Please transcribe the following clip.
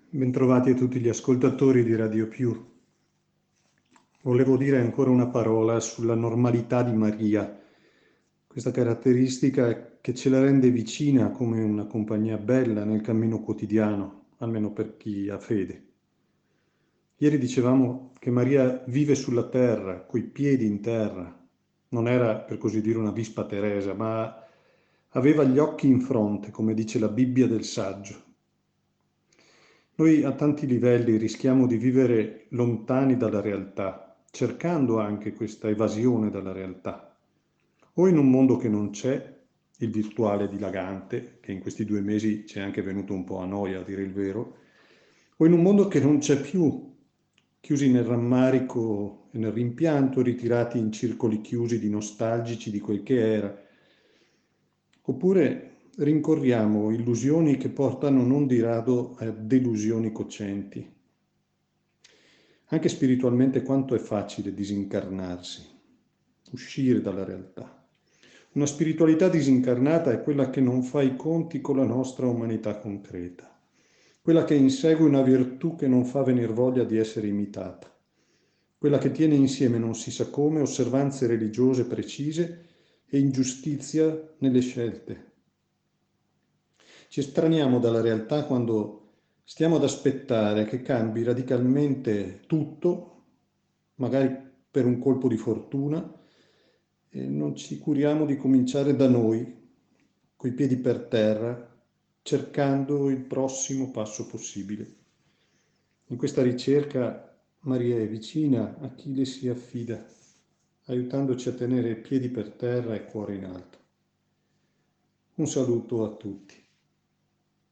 Bentrovati a tutti gli ascoltatori di Radio Più. Volevo dire ancora una parola sulla normalità di Maria, questa caratteristica che ce la rende vicina come una compagnia bella nel cammino quotidiano, almeno per chi ha fede. Ieri dicevamo che Maria vive sulla terra, coi piedi in terra. Non era, per così dire, una Vispa Teresa, ma aveva gli occhi in fronte, come dice la Bibbia del Saggio. Noi a tanti livelli rischiamo di vivere lontani dalla realtà, cercando anche questa evasione dalla realtà. O in un mondo che non c'è, il virtuale dilagante, che in questi 2 mesi ci è anche venuto un po' a noia, a dire il vero, o in un mondo che non c'è più, chiusi nel rammarico e nel rimpianto, ritirati in circoli chiusi di nostalgici di quel che era. Oppure rincorriamo illusioni che portano non di rado a delusioni cocenti. Anche spiritualmente quanto è facile disincarnarsi, uscire dalla realtà. Una spiritualità disincarnata è quella che non fa i conti con la nostra umanità concreta, quella che insegue una virtù che non fa venir voglia di essere imitata, quella che tiene insieme non si sa come osservanze religiose precise e ingiustizia nelle scelte. Ci estraniamo dalla realtà quando stiamo ad aspettare che cambi radicalmente tutto, magari per un colpo di fortuna, e non ci curiamo di cominciare da noi, coi piedi per terra, cercando il prossimo passo possibile. In questa ricerca Maria è vicina a chi le si affida, aiutandoci a tenere piedi per terra e cuore in alto. Un saluto a tutti.